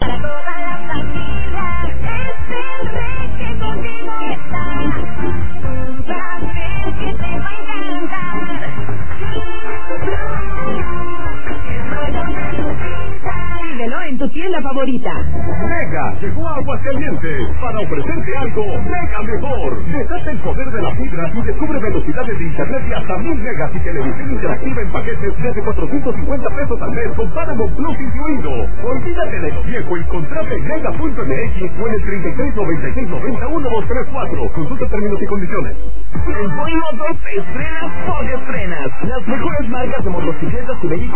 para toda la familia. Es el rey que contigo está. Un papel que te va a encantar. Pídelo en tu tienda favorita. Mega llegó a Aguascalientes para ofrecerte algo mega mejor. Desata el poder de la fibra y descubre velocidades de internet de hasta 1000 megas y televisión interactiva en paquetes desde 450 pesos al mes con Paramount Plus incluido. Olvídate de lo viejo y contrata en mega.mx o en el 3696901234. Consulta términos y condiciones. En Pollo 2 estrenas por estrenas. Las mejores marcas de motocicletas y vehículos